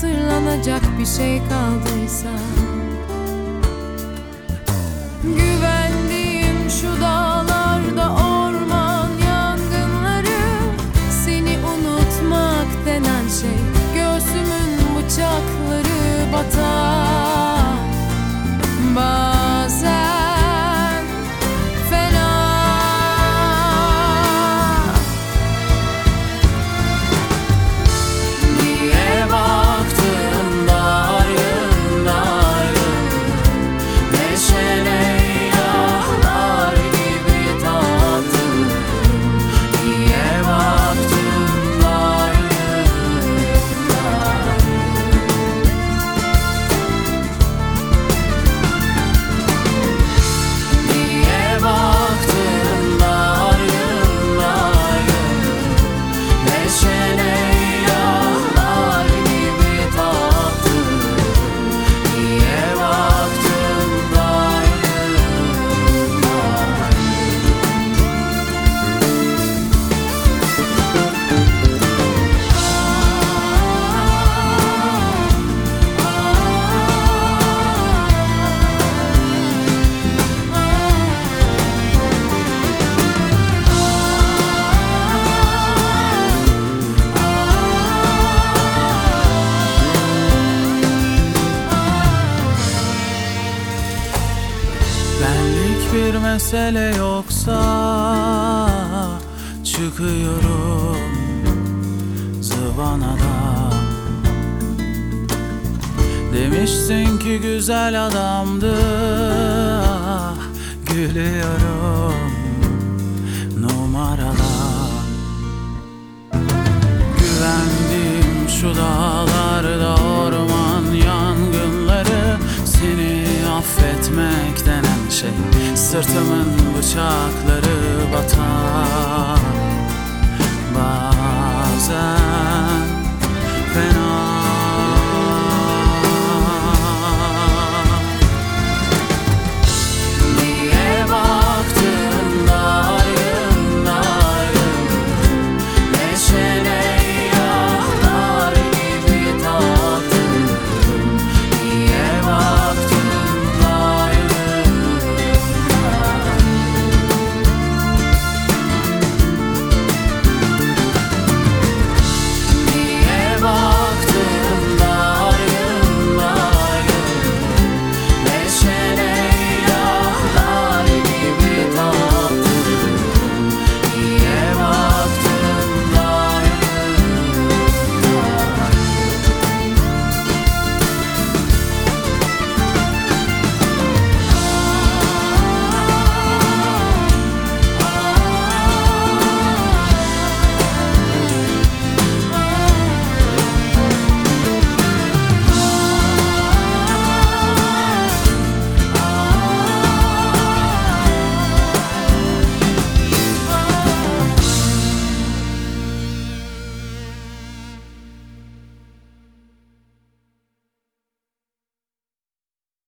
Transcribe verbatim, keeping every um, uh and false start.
hatırlanacak bir şey kaldıysa, güvendiğim şu dağlarda orman yangınları, seni unutmak denen şey göğsümün bıçakları batar bazen fena. Niye baktığında ayrın ayrın, neşele yağlar gibi tattın. Niye baktığında ayrın ayrın. Niye baktığında ayrın ayrın, neşele yağlar gibi tattın. Niye baktığında ayrın Benlik bir mesele yoksa çıkıyorum zıvanadan. Demiştin ki güzel adamdı, ah, gülüyorum numaradan. Güvendiğim şu dağlarda orman yangınları, seni affetmek denen şey sırtımın bıçakları batar bazen.